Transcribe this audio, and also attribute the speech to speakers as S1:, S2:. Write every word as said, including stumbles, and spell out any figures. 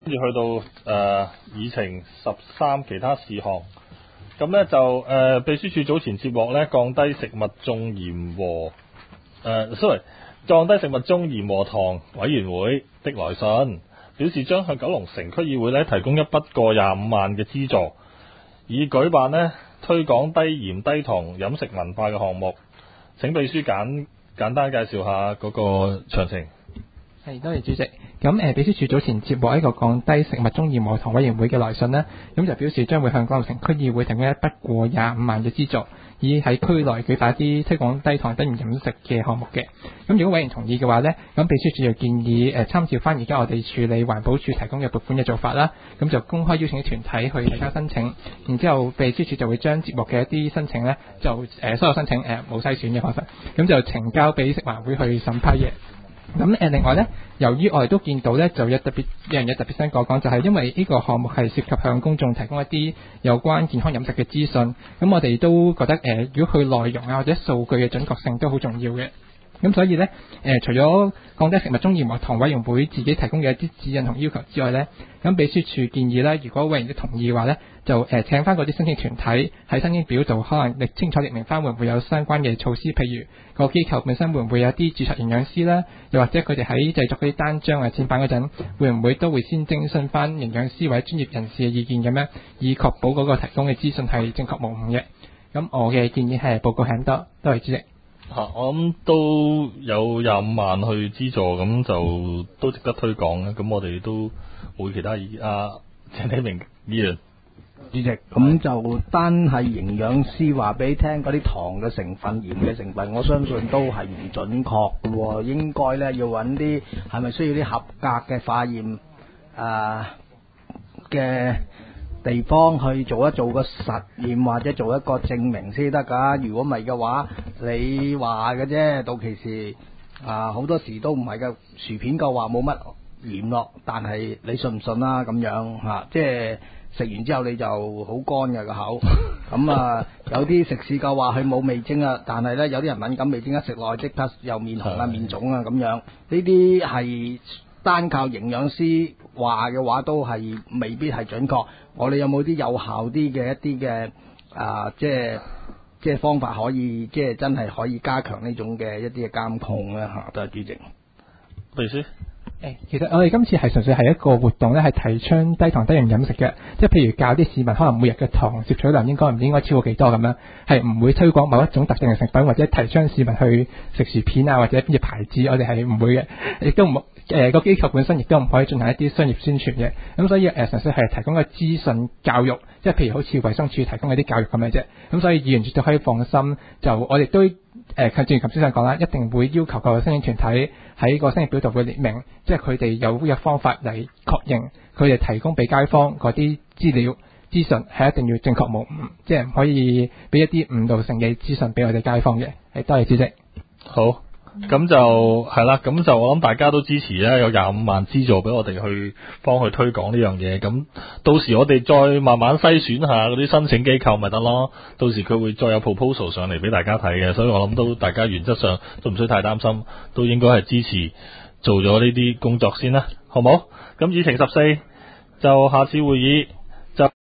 S1: 跟住去到誒、呃、議程十三其他事項，咁呢就誒、呃、秘書處早前接獲呢降低食物中鹽和誒、呃、sorry 降低食物中鹽和糖委員會的來信，表示將向九龍城區議會呢提供一筆過廿五萬嘅資助，以舉辦呢推廣低鹽低糖飲食文化嘅項目。請秘書簡簡單介紹下嗰個詳情。
S2: 係，多謝主席。咁誒、呃，秘書處早前接獲一個降低食物中鹽和糖委員會嘅來信啦，咁就表示將會向九龍城區議會提供一筆過廿五萬嘅資助，以喺區內舉辦一啲推廣低糖低鹽飲食嘅項目嘅。咁如果委員同意嘅話呢，咁秘書處就建議誒參照翻而家我哋處理環保署提供嘅撥款嘅做法啦，咁就公開邀請啲團體去提交申請，然之後秘書處就會將接獲嘅一啲申請呢，就誒、呃、所有申請誒冇篩選嘅方法，咁就呈交俾食環會去審批嘅。咁誒，另外咧，由於我哋都見到咧，就有特別一樣嘢特別想講講，就係因為呢個項目係涉及向公眾提供一啲有關健康飲食嘅資訊，咁我哋都覺得誒，如果佢內容啊或者數據嘅準確性都好重要嘅。咁所以呢，誒、呃、除咗降低食物中鹽和糖委員會自己提供嘅一啲指引同要求之外呢，咁秘書處建議呢，如果委員都同意嘅話呢，就誒、呃、請翻嗰啲申請團體喺申請表度可能你清楚列明翻會唔會有相關嘅措施，譬如個機構本身會唔會有啲註冊營養師啦，又或者佢哋喺製作嗰啲單張啊、展板嗰陣，會唔會都會先徵詢翻營養師或者專業人士嘅意見咁樣，以確保嗰個提供嘅資訊係正確無誤嘅。咁我嘅建議係報告係咁多，多謝主席。
S1: 嚇、啊，我諗都有廿五萬去資助，咁就都值得推廣嘅。咁我哋都冇其他意見。啊，鄭啟明議員，
S3: 主席，咁就單係營養師話俾你聽嗰啲糖嘅成分、鹽嘅成分，我相信都係唔準確嘅喎。應該咧要揾啲係咪需要啲合格嘅化驗啊嘅地方去做一做個實驗，或者做一個證明先得㗎。如果唔係嘅話，你話嘅啫，到期時啊好多時都唔係嘅。薯片夠話冇乜鹽落，但係你信唔信啦？咁樣嚇、啊，即係食完之後你就好乾嘅個口。咁啊，有啲食肆夠話佢冇味精啊，但係咧有啲人敏感味精一食落去即刻又面紅啊、面腫啊咁樣。呢啲係單靠營養師話嘅話，都係未必係準確。我哋有冇啲有，有效啲嘅一啲嘅啊，即係即係方法可以，即係真係可以加強呢種嘅一啲嘅監控咧嚇。多謝主席。
S1: 秘書。
S2: 誒，其實我哋今次係純粹係一個活動咧，係提倡低糖低鹽飲食嘅，即係譬如教啲市民可能每日嘅糖攝取量應該唔應該超過幾多咁樣，係唔會推廣某一種特定嘅食品，或者提倡市民去食薯片啊或者邊隻牌子，我哋係唔會嘅，亦都唔誒個機構本身亦都唔可以進行一啲商業宣傳嘅，咁所以誒純粹係提供個資訊教育，即係譬如好似衛生署提供嗰啲教育咁樣啫，咁所以議員絕對可以放心，就我哋都誒，正如頭先所講啦，一定會要求個申請團體喺個申請表度會列明，即係佢哋有嘅方法嚟確認佢哋提供俾街坊嗰啲資料資訊係一定要正確無誤，即係唔可以俾一啲誤導性嘅資訊俾我哋街坊嘅。係，多謝主席。
S1: 好。咁就係啦，咁就我諗大家都支持咧，有廿五萬資助俾我哋去幫佢推廣呢樣嘢。咁到時我哋再慢慢篩選下嗰啲申請機構咪得咯。到時佢會再有 proposal 上嚟俾大家睇嘅，所以我諗都大家原則上都唔需要太擔心，都應該係支持做咗呢啲工作先啦，好冇？咁議程十四就下次會議。